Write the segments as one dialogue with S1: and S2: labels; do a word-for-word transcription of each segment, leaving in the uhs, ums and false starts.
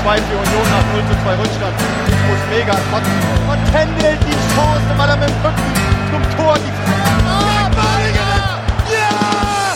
S1: zwei für Union nach null zu zwei Rückstand. Ich muss mega kotzen. Und Kendall die Chance, weil er mit dem Rücken zum Tor die Ah, Badiger! Ja!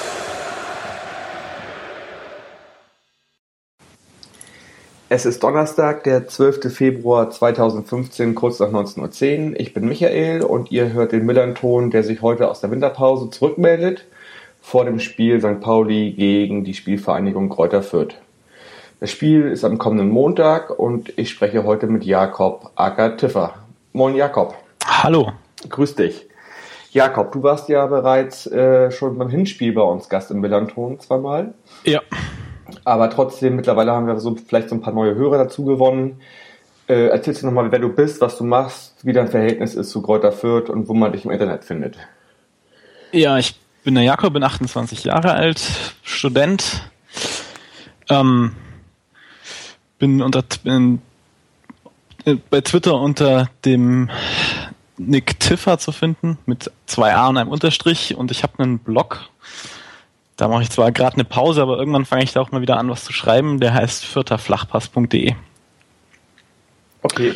S2: Es ist Donnerstag, der zwölfter Februar zweitausendfünfzehn, kurz nach neunzehn Uhr zehn. Ich bin Michael und ihr hört den Millern-Ton, der sich heute aus der Winterpause zurückmeldet vor dem Spiel Sankt Pauli gegen die Spielvereinigung Greuther Fürth. Das Spiel ist am kommenden Montag und ich spreche heute mit Jakob aka Tiffer. Moin Jakob.
S3: Hallo.
S2: Grüß dich. Jakob, du warst ja bereits äh, schon beim Hinspiel bei uns Gast im Millern-Ton zweimal.
S3: Ja.
S2: Aber trotzdem, mittlerweile haben wir so vielleicht so ein paar neue Hörer dazu gewonnen. Äh, erzählst du nochmal, wer du bist, was du machst, wie dein Verhältnis ist zu Greuther Fürth und wo man dich im Internet findet.
S3: Ja, ich bin der Jakob, bin achtundzwanzig Jahre alt, Student. Ähm, bin unter bin, äh, bei Twitter unter dem Nick Tiffer zu finden, mit zwei A und einem Unterstrich, und ich habe einen Blog. Da mache ich zwar gerade eine Pause, aber irgendwann fange ich da auch mal wieder an, was zu schreiben. Der heißt fürtherflachpass punkt de.
S2: Okay.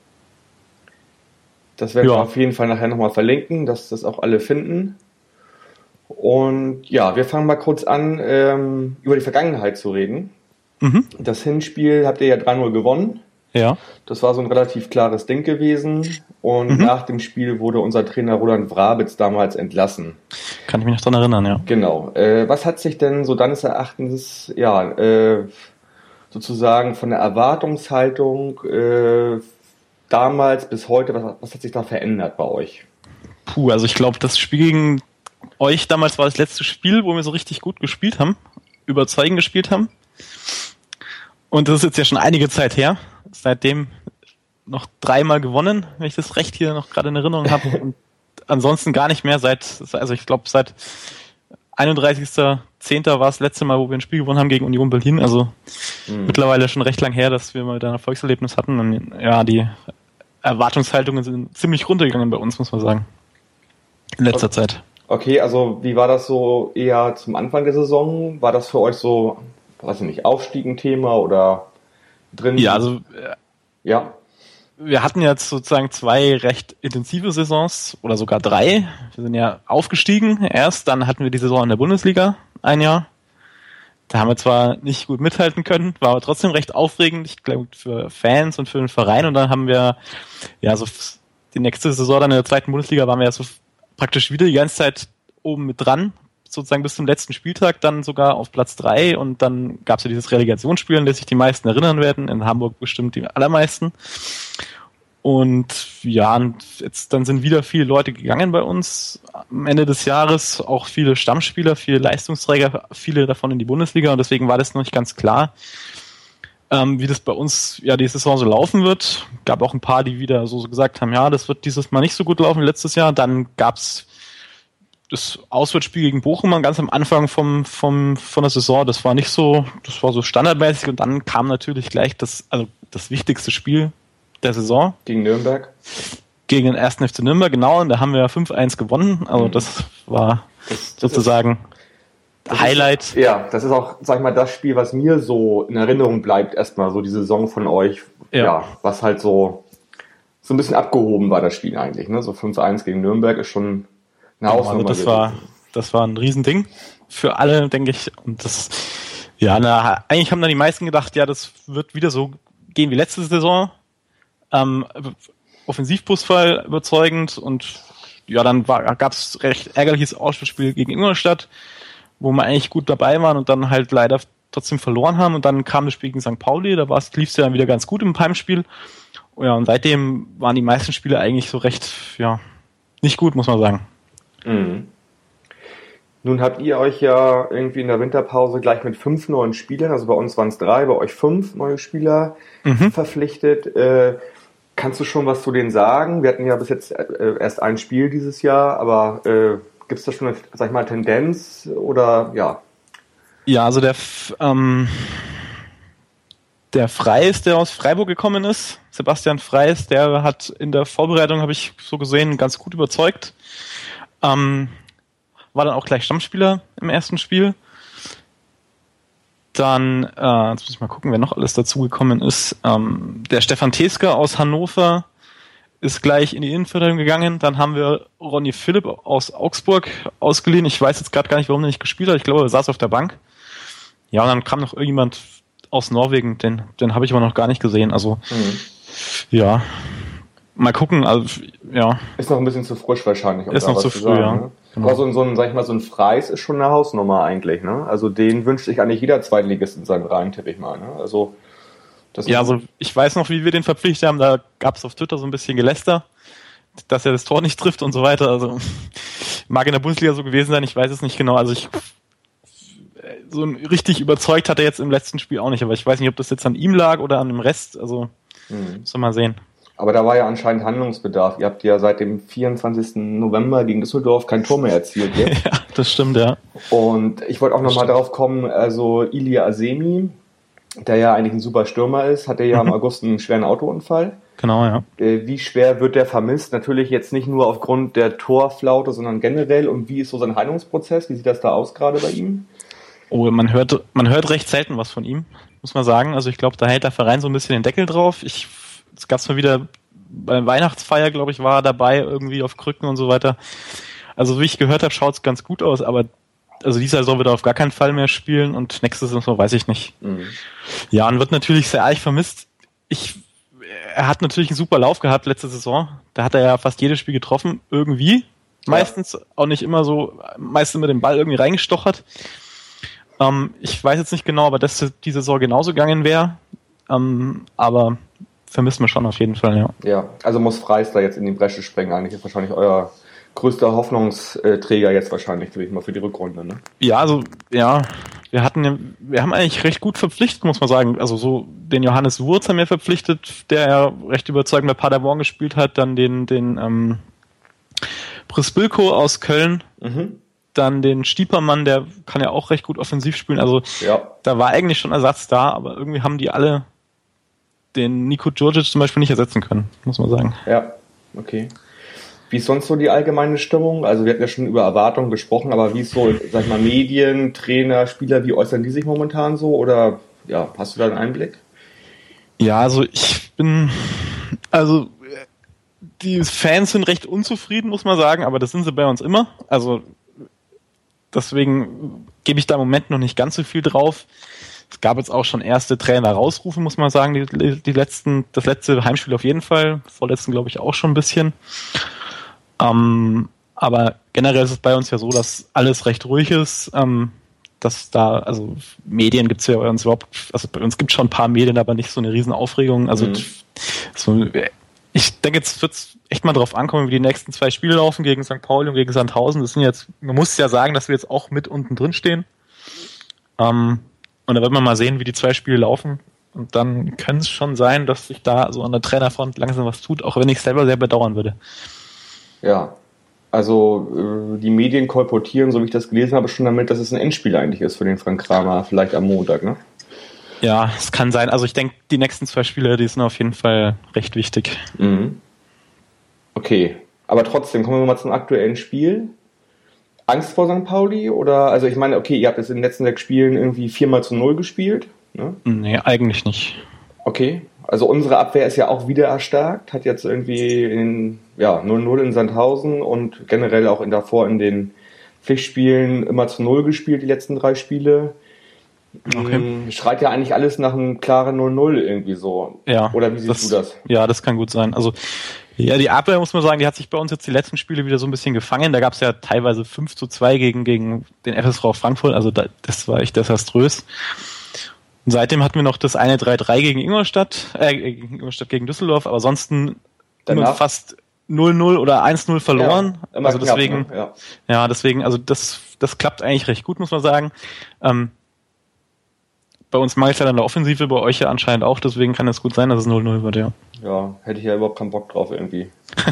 S2: Das werden ja. wir auf jeden Fall nachher nochmal verlinken, dass das auch alle finden. Und ja, wir fangen mal kurz an, ähm, über die Vergangenheit zu reden. Mhm. Das Hinspiel habt ihr ja drei null gewonnen.
S3: Ja.
S2: Das war so ein relativ klares Ding gewesen. Und mhm. nach dem Spiel wurde unser Trainer Roland Wrabitz damals entlassen.
S3: Kann ich mich noch dran erinnern, ja.
S2: Genau. Äh, was hat sich denn so deines Erachtens, ja, äh, sozusagen von der Erwartungshaltung äh, damals bis heute, was, was hat sich da verändert bei euch?
S3: Puh, also ich glaube, das Spiel gegen euch damals war das letzte Spiel, wo wir so richtig gut gespielt haben, überzeugend gespielt haben. Und das ist jetzt ja schon einige Zeit her. Seitdem noch dreimal gewonnen, wenn ich das recht hier noch gerade in Erinnerung habe. Und ansonsten gar nicht mehr seit, also ich glaube seit einunddreißigster zehnter war das letzte Mal, wo wir ein Spiel gewonnen haben gegen Union Berlin. Also mhm. mittlerweile schon recht lang her, dass wir mal da ein Erfolgserlebnis hatten. Und ja, die Erwartungshaltungen sind ziemlich runtergegangen bei uns, muss man sagen. In letzter
S2: okay.
S3: Zeit.
S2: Okay, also wie war das so eher zum Anfang der Saison? War das für euch so, weiß ich nicht, Aufstieg ein Thema oder drin?
S3: Ja, also äh,
S2: ja.
S3: Wir hatten jetzt sozusagen zwei recht intensive Saisons oder sogar drei. Wir sind ja aufgestiegen erst, dann hatten wir die Saison in der Bundesliga ein Jahr. Da haben wir zwar nicht gut mithalten können, war aber trotzdem recht aufregend, ich glaube für Fans und für den Verein. Und dann haben wir ja so die nächste Saison dann in der zweiten Bundesliga waren wir ja so praktisch wieder die ganze Zeit oben mit dran, sozusagen bis zum letzten Spieltag, dann sogar auf Platz drei, und dann gab es ja dieses Relegationsspiel, an das sich die meisten erinnern werden, in Hamburg bestimmt die allermeisten. Und ja, und jetzt dann sind wieder viele Leute gegangen bei uns am Ende des Jahres, auch viele Stammspieler, viele Leistungsträger, viele davon in die Bundesliga, und deswegen war das noch nicht ganz klar, ähm, wie das bei uns ja die Saison so laufen wird. Gab auch ein paar, die wieder so, so gesagt haben, ja, das wird dieses Mal nicht so gut laufen wie letztes Jahr. Dann gab's das Auswärtsspiel gegen Bochum ganz am Anfang vom, vom, von der Saison. Das war nicht so, das war so standardmäßig, und dann kam natürlich gleich das, also das wichtigste Spiel der Saison.
S2: Gegen Nürnberg?
S3: Gegen den ersten F C Nürnberg, genau, und da haben wir fünf eins gewonnen. Also das war das, das sozusagen
S2: Das
S3: Highlight.
S2: Ist, ja, das ist auch, sag ich mal, das Spiel, was mir so in Erinnerung bleibt, erstmal so die Saison von euch, ja, ja was halt so, so ein bisschen abgehoben war, das Spiel eigentlich, ne? So fünf eins gegen Nürnberg ist schon eine Hausnummer.
S3: Also das war, das war ein Riesending für alle, denke ich. Und das, ja, na, eigentlich haben dann die meisten gedacht, ja, das wird wieder so gehen wie letzte Saison. Ähm, Offensivbusfall überzeugend, und ja, dann gab es recht ärgerliches Auswärtsspiel gegen Ingolstadt, wo wir eigentlich gut dabei waren und dann halt leider trotzdem verloren haben, und dann kam das Spiel gegen Sankt Pauli, da lief es ja dann wieder ganz gut im Heimspiel. Ja, und seitdem waren die meisten Spiele eigentlich so recht, ja, nicht gut, muss man sagen.
S2: Mhm. Nun habt ihr euch ja irgendwie in der Winterpause gleich mit fünf neuen Spielern, also bei uns waren es drei, bei euch fünf neue Spieler mhm. verpflichtet. Äh, kannst du schon was zu denen sagen? Wir hatten ja bis jetzt äh, erst ein Spiel dieses Jahr, aber äh, gibt es da schon eine, sag ich mal, Tendenz oder ja?
S3: Ja, also der ähm, der Freis, der aus Freiburg gekommen ist, Sebastian Freis, der hat in der Vorbereitung, habe ich so gesehen, ganz gut überzeugt. Ähm, war dann auch gleich Stammspieler im ersten Spiel. Dann, äh, jetzt muss ich mal gucken, wer noch alles dazugekommen ist. Ähm, der Stefan Teske aus Hannover ist gleich in die Innenverteidigung gegangen. Dann haben wir Ronny Philipp aus Augsburg ausgeliehen. Ich weiß jetzt gerade gar nicht, warum er nicht gespielt hat. Ich glaube, er saß auf der Bank. Ja, und dann kam noch irgendjemand aus Norwegen. Den, den habe ich aber noch gar nicht gesehen. Also, mhm. ja, mal gucken. Also, ja.
S2: Ist noch ein bisschen zu frisch wahrscheinlich. Um
S3: ist noch zu früh, sagen, ja.
S2: Ne? Genau. Aber so ein, so ein, sag ich mal, so ein Freis ist schon eine Hausnummer eigentlich, ne? Also den wünscht sich eigentlich jeder Zweitligist in seinen Reihen, tippe ich mal, ne? Also das
S3: ja, also ich weiß noch, wie wir den verpflichtet haben, da gab es auf Twitter so ein bisschen Geläster, dass er das Tor nicht trifft und so weiter. Also mag in der Bundesliga so gewesen sein, ich weiß es nicht genau. Also ich so richtig überzeugt hat er jetzt im letzten Spiel auch nicht, aber ich weiß nicht, ob das jetzt an ihm lag oder an dem Rest. Also mhm. müssen wir mal sehen.
S2: Aber da war ja anscheinend Handlungsbedarf. Ihr habt ja seit dem vierundzwanzigsten November gegen Düsseldorf kein Tor mehr erzielt jetzt.
S3: Ja, das stimmt, ja.
S2: Und ich wollte auch nochmal darauf kommen, also Ilya Asemi, der ja eigentlich ein super Stürmer ist, hatte ja mhm. im August einen schweren Autounfall.
S3: Genau, ja.
S2: Wie schwer wird der vermisst? Natürlich jetzt nicht nur aufgrund der Torflaute, sondern generell. Und wie ist so sein Heilungsprozess? Wie sieht das da aus gerade bei ihm?
S3: Oh, man hört, man hört recht selten was von ihm, muss man sagen. Also ich glaube, da hält der Verein so ein bisschen den Deckel drauf. Ich Es gab es mal wieder bei der Weihnachtsfeier, glaube ich, war er dabei, irgendwie auf Krücken und so weiter. Also wie ich gehört habe, schaut es ganz gut aus, aber also dieser Saison wird er auf gar keinen Fall mehr spielen und nächste Saison weiß ich nicht. Mhm. Ja, und wird natürlich sehr arg vermisst. Ich, er hat natürlich einen super Lauf gehabt letzte Saison. Da hat er ja fast jedes Spiel getroffen, irgendwie. Meistens ja. Auch nicht immer so, meistens immer den Ball irgendwie reingestochert. Ähm, ich weiß jetzt nicht genau, aber dass die Saison genauso gegangen wäre. Ähm, aber vermisst man schon auf jeden Fall, ja.
S2: Ja, also muss Freis da jetzt in die Bresche springen. Eigentlich ist wahrscheinlich euer größter Hoffnungsträger jetzt wahrscheinlich, würde ich mal, für die Rückrunde, ne?
S3: Ja, also, ja, wir hatten, wir haben eigentlich recht gut verpflichtet, muss man sagen. Also so, den Johannes Wurz haben wir verpflichtet, der ja recht überzeugend bei Paderborn gespielt hat, dann den, den, ähm, Prispilko aus Köln, mhm. dann den Stiepermann, der kann ja auch recht gut offensiv spielen. Also, ja. Da war eigentlich schon Ersatz da, aber irgendwie haben die alle den Niko Djurdjic zum Beispiel nicht ersetzen können, muss man sagen.
S2: Ja, okay. Wie ist sonst so die allgemeine Stimmung? Also wir hatten ja schon über Erwartungen gesprochen, aber wie ist so, sag ich mal, Medien, Trainer, Spieler, wie äußern die sich momentan so? Oder ja, hast du da einen Einblick?
S3: Ja, also ich bin, also die Fans sind recht unzufrieden, muss man sagen, aber das sind sie bei uns immer. Also deswegen gebe ich da im Moment noch nicht ganz so viel drauf. Es gab jetzt auch schon erste Trainer-Rausrufe, muss man sagen, die, die letzten, das letzte Heimspiel auf jeden Fall, vorletzten glaube ich auch schon ein bisschen. Ähm, aber generell ist es bei uns ja so, dass alles recht ruhig ist, ähm, dass da, also Medien gibt es ja bei uns überhaupt, also bei uns gibt es schon ein paar Medien, aber nicht so eine riesen Aufregung. Also mhm. so, ich denke, jetzt wird es echt mal drauf ankommen, wie die nächsten zwei Spiele laufen gegen Sankt Pauli und gegen Sandhausen. Das sind jetzt, man muss ja sagen, dass wir jetzt auch mit unten drin stehen. Ähm, Und da wird man mal sehen, wie die zwei Spiele laufen. Und dann kann es schon sein, dass sich da so an der Trainerfront langsam was tut, auch wenn ich es selber sehr bedauern würde.
S2: Ja, also die Medien kolportieren, so wie ich das gelesen habe, schon damit, dass es ein Endspiel eigentlich ist für den Frank Kramer, vielleicht am Montag, ne?
S3: Ja, es kann sein. Also ich denke, die nächsten zwei Spiele, die sind auf jeden Fall recht wichtig.
S2: Mhm. Okay, aber trotzdem, kommen wir mal zum aktuellen Spiel. Angst vor Sankt Pauli? Oder, also ich meine, okay, ihr habt jetzt in den letzten sechs Spielen irgendwie viermal zu null gespielt, ne?
S3: Nee, eigentlich nicht.
S2: Okay, also unsere Abwehr ist ja auch wieder erstarkt, hat jetzt irgendwie in, ja, null null in Sandhausen und generell auch in davor in den Pflichtspielen immer zu null gespielt, die letzten drei Spiele. Okay. Schreit ja eigentlich alles nach einem klaren null null irgendwie so.
S3: Ja.
S2: Oder wie siehst
S3: das,
S2: du das?
S3: Ja, das kann gut sein. Also, ja, die Abwehr, muss man sagen, die hat sich bei uns jetzt die letzten Spiele wieder so ein bisschen gefangen. Da gab es ja teilweise fünf zu zwei gegen, gegen den F S V Frankfurt. Also da, das war echt desaströs. Und seitdem hatten wir noch das eine drei drei gegen Ingolstadt, äh, gegen Ingolstadt gegen Düsseldorf, aber ansonsten immer fast null null oder eins null verloren. Ja, also deswegen, knapp, ne? ja. ja, deswegen, also das, das klappt eigentlich recht gut, muss man sagen. Ähm, bei uns mangelt es ja dann der Offensive, bei euch ja anscheinend auch, deswegen kann es gut sein, dass es null null wird, ja.
S2: Ja, hätte ich ja überhaupt keinen Bock drauf irgendwie.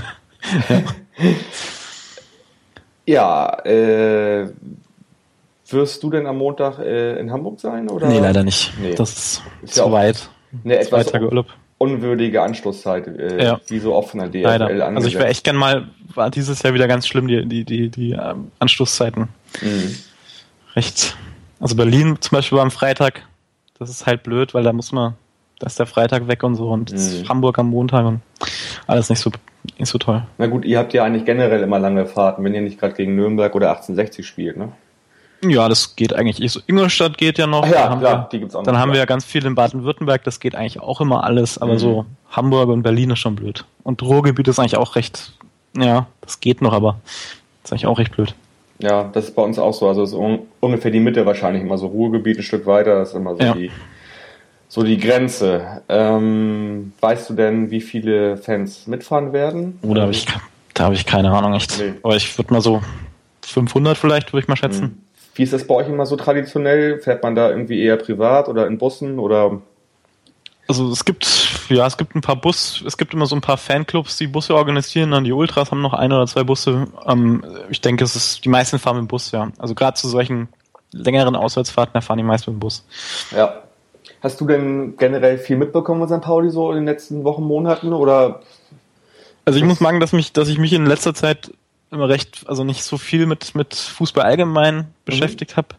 S2: ja, äh, wirst du denn am Montag äh, in Hamburg sein? Oder?
S3: Nee, leider nicht. Nee. Das ist, ist zu ja weit.
S2: Eine etwas Zwei Tage Urlaub. Unwürdige Anstoßzeit, äh, ja. wie so oft von der D F L angesetzt.
S3: Also ich wäre echt gern mal, war dieses Jahr wieder ganz schlimm, die, die, die, die ähm, Anstoßzeiten. Mhm. Recht. Also Berlin zum Beispiel war am Freitag, Das ist halt blöd, weil da muss man, da ist der Freitag weg und so und mhm. Hamburg am Montag und alles nicht so, nicht so toll.
S2: Na gut, ihr habt ja eigentlich generell immer lange Fahrten, wenn ihr nicht gerade gegen Nürnberg oder achtzehnhundertsechzig spielt, ne?
S3: Ja, das geht eigentlich. So, Ingolstadt geht ja noch.
S2: Ach ja,
S3: da
S2: klar,
S3: wir,
S2: die gibt's auch noch.
S3: Dann haben wir ja ganz viel in Baden-Württemberg, das geht eigentlich auch immer alles, aber mhm. so Hamburg und Berlin ist schon blöd. Und Ruhrgebiet ist eigentlich auch recht, ja, das geht noch, aber ist eigentlich auch recht blöd.
S2: Ja, das ist bei uns auch so. Also ist un- ungefähr die Mitte wahrscheinlich immer so. Ruhrgebiet ein Stück weiter, das ist immer so, ja. die, so die Grenze. Ähm, weißt du denn, wie viele Fans mitfahren werden?
S3: Oder habe ich, da habe ich keine Ahnung, echt. Nee. Aber ich würde mal so fünfhundert vielleicht, würde ich mal schätzen.
S2: Mhm. Wie ist das bei euch immer so traditionell? Fährt man da irgendwie eher privat oder in Bussen oder?
S3: Also es gibt, ja, es gibt ein paar Bus, es gibt immer so ein paar Fanclubs, die Busse organisieren, dann die Ultras haben noch ein oder zwei Busse. Ähm, ich denke, es ist, die meisten fahren mit dem Bus, ja. Also gerade zu solchen längeren Auswärtsfahrten, da fahren die meisten mit dem Bus.
S2: Ja. Hast du denn generell viel mitbekommen von Sankt Pauli so in den letzten Wochen, Monaten oder?
S3: Also ich muss sagen, dass mich, dass ich mich in letzter Zeit immer recht, also nicht so viel mit, mit Fußball allgemein mhm. beschäftigt habe.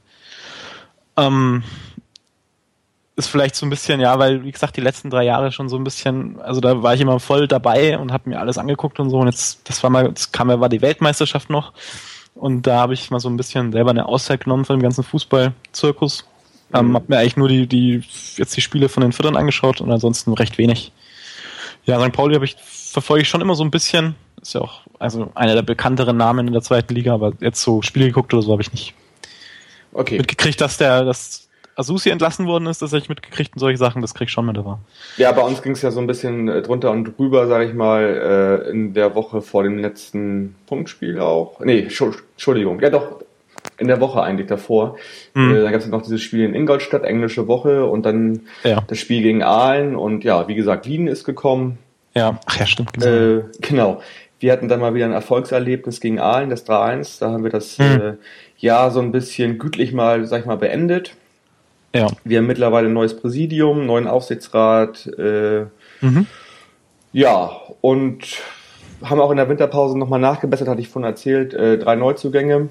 S3: Ähm, ist vielleicht so ein bisschen, ja, weil, wie gesagt, die letzten drei Jahre schon so ein bisschen, also da war ich immer voll dabei und habe mir alles angeguckt und so und jetzt, das war mal, das kam ja, war die Weltmeisterschaft noch und da habe ich mal so ein bisschen selber eine Auszeit genommen von dem ganzen Fußball-Zirkus. Mhm. Ähm, hab mir eigentlich nur die, die, jetzt die Spiele von den Viertern angeschaut und ansonsten recht wenig. Ja, Sankt Pauli habe ich, verfolge ich schon immer so ein bisschen. Ist ja auch also einer der bekannteren Namen in der zweiten Liga, aber jetzt so Spiele geguckt oder so habe ich nicht.
S2: Okay.
S3: Mitgekriegt, dass der, dass Asusi entlassen worden ist, das habe ich mitgekriegt und solche Sachen, das krieg ich schon mit, aber.
S2: Ja, bei uns ging es ja so ein bisschen drunter und drüber, sage ich mal, in der Woche vor dem letzten Punktspiel auch. Nee, Entschuldigung, ja doch, in der Woche eigentlich davor. Mhm. Da gab es noch dieses Spiel in Ingolstadt, englische Woche und dann ja. das Spiel gegen Aalen und ja, wie gesagt, Wien ist gekommen.
S3: Ja, ach ja, stimmt.
S2: Genau. Äh, genau. Wir hatten dann mal wieder ein Erfolgserlebnis gegen Aalen, das drei eins. Da haben wir das mhm. äh, Jahr so ein bisschen gütlich mal, sag ich mal, beendet.
S3: Ja.
S2: Wir haben mittlerweile ein neues Präsidium, neuen Aufsichtsrat. Äh, mhm. Ja, und haben auch in der Winterpause nochmal nachgebessert, hatte ich vorhin erzählt, äh, drei Neuzugänge.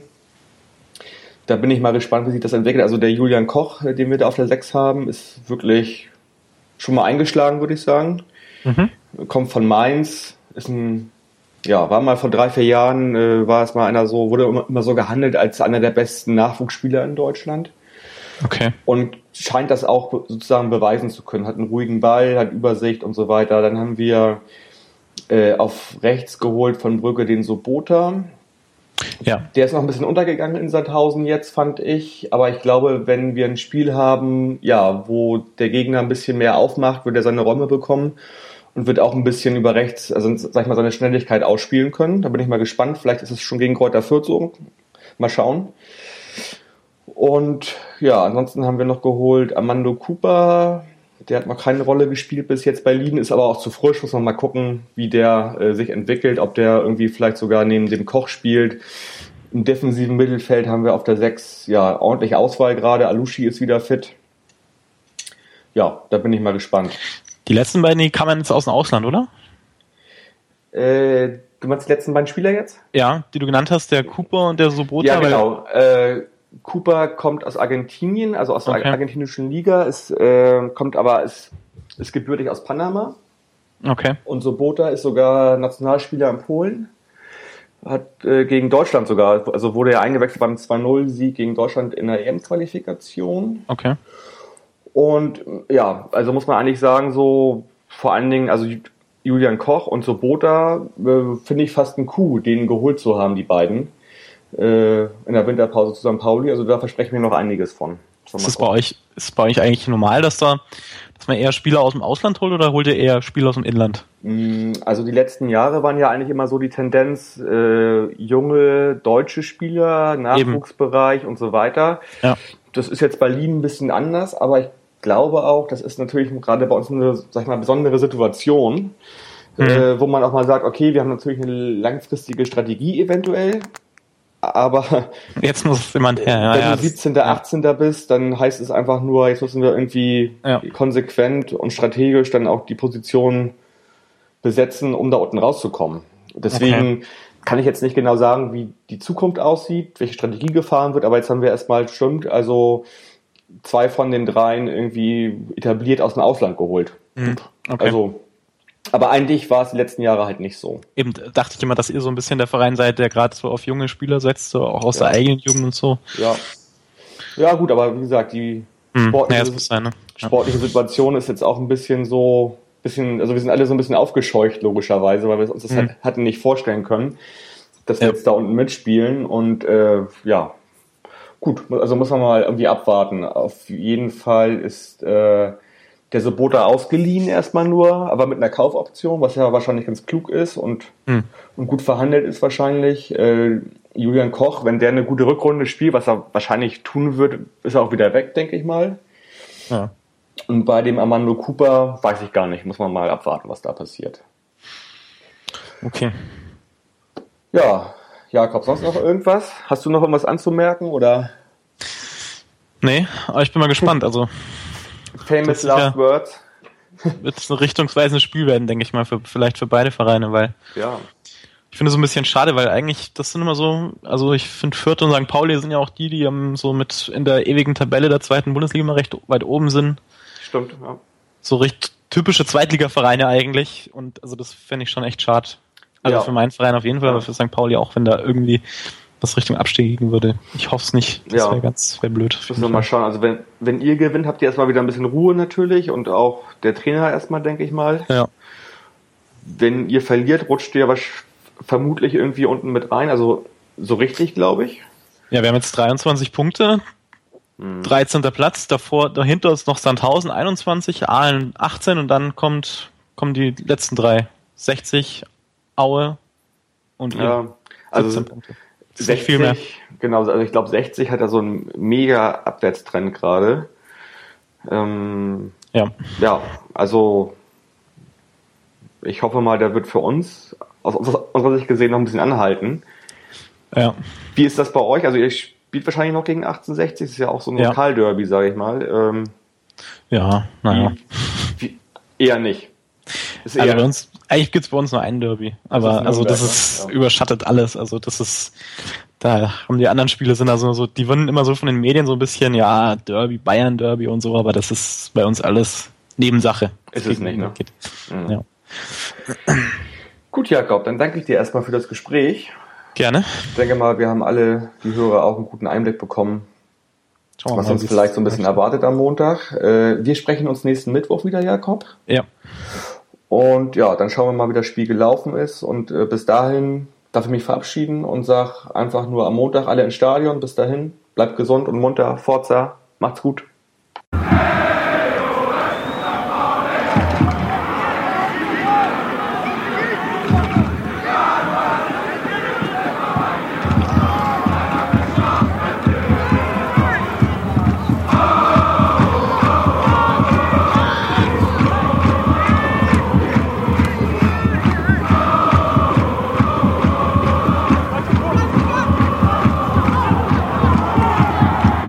S2: Da bin ich mal gespannt, wie sich das entwickelt. Also der Julian Koch, den wir da auf der sechs haben, ist wirklich schon mal eingeschlagen, würde ich sagen. Mhm. Kommt von Mainz, ist ein, ja, war mal vor drei, vier Jahren, äh, war es mal einer so, wurde immer, immer so gehandelt als einer der besten Nachwuchsspieler in Deutschland.
S3: Okay.
S2: Und scheint das auch sozusagen beweisen zu können. Hat einen ruhigen Ball, hat Übersicht und so weiter. Dann haben wir äh, auf rechts geholt von Brügge den Sobota.
S3: Ja.
S2: Der ist noch ein bisschen untergegangen in Sandhausen jetzt, fand ich. Aber ich glaube, wenn wir ein Spiel haben, ja, wo der Gegner ein bisschen mehr aufmacht, wird er seine Räume bekommen und wird auch ein bisschen über rechts, also sag ich mal, seine Schnelligkeit ausspielen können. Da bin ich mal gespannt. Vielleicht ist es schon gegen Kräuter Fürth so. Mal schauen. Und ja, ansonsten haben wir noch geholt Armando Cooper. Der hat noch keine Rolle gespielt bis jetzt bei Lieden, ist aber auch zu frisch. Muss man mal gucken, wie der äh, sich entwickelt, ob der irgendwie vielleicht sogar neben dem Koch spielt. Im defensiven Mittelfeld haben wir auf der sechs ja ordentlich Auswahl gerade. Alushi ist wieder fit. Ja, da bin ich mal gespannt.
S3: Die letzten beiden, die kamen jetzt aus dem Ausland, oder?
S2: Äh, du meinst die letzten beiden Spieler jetzt?
S3: Ja, die du genannt hast, der Cooper und der Sobota.
S2: Ja, genau. Äh, Cooper kommt aus Argentinien, also aus
S3: okay.
S2: der argentinischen Liga, ist, äh, kommt aber, ist, ist gebürtig aus Panama.
S3: Okay.
S2: Und Sobota ist sogar Nationalspieler in Polen. Hat äh, gegen Deutschland sogar, also wurde er eingewechselt beim zwei null Sieg gegen Deutschland in der E M-Qualifikation.
S3: Okay.
S2: Und ja, also muss man eigentlich sagen, so vor allen Dingen, also Julian Koch und Sobota äh, finde ich fast ein Coup, den geholt zu haben, die beiden. In der Winterpause zu Sankt Pauli, also da versprechen wir noch einiges von.
S3: Ist es bei euch, ist es bei euch eigentlich normal, dass da, dass man eher Spieler aus dem Ausland holt oder holt ihr eher Spieler aus dem Inland?
S2: Also die letzten Jahre waren ja eigentlich immer so die Tendenz, äh, junge deutsche Spieler, Nachwuchsbereich Eben. und so weiter.
S3: Ja.
S2: Das ist jetzt bei Lien ein bisschen anders, aber ich glaube auch, das ist natürlich gerade bei uns eine, sag ich mal, besondere Situation, mhm. äh, wo man auch mal sagt, okay, wir haben natürlich eine langfristige Strategie eventuell, aber
S3: jetzt muss jemand her. Ja,
S2: wenn
S3: ja,
S2: du siebzehnter, achtzehnter bist, dann heißt es einfach nur, jetzt müssen wir irgendwie ja. konsequent und strategisch dann auch die Position besetzen, um da unten rauszukommen. Deswegen okay. kann ich jetzt nicht genau sagen, wie die Zukunft aussieht, welche Strategie gefahren wird, aber jetzt haben wir erstmal, stimmt, also zwei von den dreien irgendwie etabliert aus dem Ausland geholt.
S3: Mhm. Okay.
S2: Also, aber eigentlich war es die letzten Jahre halt nicht so.
S3: Eben dachte ich immer, dass ihr so ein bisschen der Verein seid, der gerade so auf junge Spieler setzt, so auch aus
S2: Ja.
S3: der eigenen Jugend und so.
S2: Ja. Ja, gut, aber wie gesagt, die
S3: Hm.
S2: sportliche,
S3: Ja, das muss sein, ne? Ja.
S2: sportliche Situation ist jetzt auch ein bisschen so, bisschen, also wir sind alle so ein bisschen aufgescheucht, logischerweise, weil wir uns das
S3: Mhm.
S2: halt, hatten nicht vorstellen können, dass wir
S3: Ja.
S2: jetzt da unten mitspielen und äh, ja, gut, also muss man mal irgendwie abwarten. Auf jeden Fall ist äh, der Sobota ausgeliehen erstmal nur, aber mit einer Kaufoption, was ja wahrscheinlich ganz klug ist und,
S3: Hm.
S2: und gut verhandelt ist wahrscheinlich. Äh, Julian Koch, wenn der eine gute Rückrunde spielt, was er wahrscheinlich tun wird, ist er auch wieder weg, denke ich mal.
S3: Ja.
S2: Und bei dem Armando Cooper weiß ich gar nicht, muss man mal abwarten, was da passiert.
S3: Okay.
S2: Ja, Jakob, sonst noch irgendwas? Hast du noch irgendwas anzumerken oder
S3: Nee, aber ich bin mal gespannt. Also
S2: famous
S3: Das ist
S2: last
S3: ja-
S2: words?
S3: wird es ein richtungsweisendes Spiel werden, denke ich mal, für, vielleicht für beide Vereine, weil
S2: Ja,
S3: ich finde es so ein bisschen schade, weil eigentlich, das sind immer so, also ich finde Fürth und Sankt Pauli sind ja auch die, die ähm, so mit in der ewigen Tabelle der zweiten Bundesliga immer recht weit oben sind.
S2: stimmt. Ja.
S3: So recht typische Zweitligavereine eigentlich. Und also das fände ich schon echt schade. Also
S2: Ja.
S3: für meinen Verein auf jeden Fall,
S2: Ja.
S3: aber für Sankt Pauli auch, wenn da irgendwie was Richtung Abstieg gehen würde. Ich hoffe es nicht. Das
S2: Ja.
S3: wäre ganz, wäre blöd. auf
S2: Müssen
S3: jeden
S2: wir mal
S3: Fall.
S2: schauen. Also wenn, wenn ihr gewinnt, habt ihr erstmal wieder ein bisschen Ruhe natürlich und auch der Trainer erstmal, denke ich mal.
S3: Ja.
S2: Wenn ihr verliert, rutscht ihr wahrsch- vermutlich irgendwie unten mit rein. Also so richtig, glaube ich.
S3: Ja, wir haben jetzt dreiundzwanzig Punkte.
S2: Hm.
S3: dreizehnter Platz. Davor, dahinter ist noch Sandhausen einundzwanzig, Aalen achtzehn und dann kommt, kommen die letzten drei. sechzig, Aue und ihr.
S2: Ja, also
S3: siebzehn Punkte. Das ist nicht viel mehr.
S2: sechzig, genau, also ich glaube sechzig hat ja so einen mega Abwärtstrend gerade. Ähm,
S3: Ja.
S2: ja, also ich hoffe mal, der wird für uns aus unserer unserer Sicht gesehen noch ein bisschen anhalten.
S3: Ja.
S2: Wie ist das bei euch? Also ihr spielt wahrscheinlich noch gegen achtzehnhundertsechzig, das ist ja auch so ein
S3: Ja.
S2: Lokalderby, sage ich mal. Ähm,
S3: Ja, naja.
S2: wie, eher nicht. Ist
S3: Also
S2: eher,
S3: bei uns, eigentlich gibt's bei uns nur einen Derby. Aber
S2: ist
S3: also das
S2: Nürnberg,
S3: ist
S2: ne? Ja.
S3: überschattet alles. Also das ist, da haben die anderen Spiele sind also so, die wurden immer so von den Medien so ein bisschen, ja, Derby, Bayern Derby und so, aber das ist bei uns alles Nebensache.
S2: Ist es nicht, ne?
S3: Geht.
S2: Mhm.
S3: Ja.
S2: Gut, Jakob, dann danke ich dir erstmal für das Gespräch.
S3: Gerne.
S2: Ich denke mal, wir haben alle, die Hörer, auch einen guten Einblick bekommen,
S3: Schauen wir
S2: was
S3: mal,
S2: uns
S3: wie's
S2: vielleicht so ein bisschen
S3: läuft.
S2: erwartet am Montag. Äh, wir sprechen uns nächsten Mittwoch wieder, Jakob.
S3: Ja.
S2: Und ja, dann schauen wir mal, wie das Spiel gelaufen ist. Und äh, bis dahin darf ich mich verabschieden und sag einfach nur am Montag alle ins Stadion. Bis dahin, bleibt gesund und munter. Forza, macht's gut.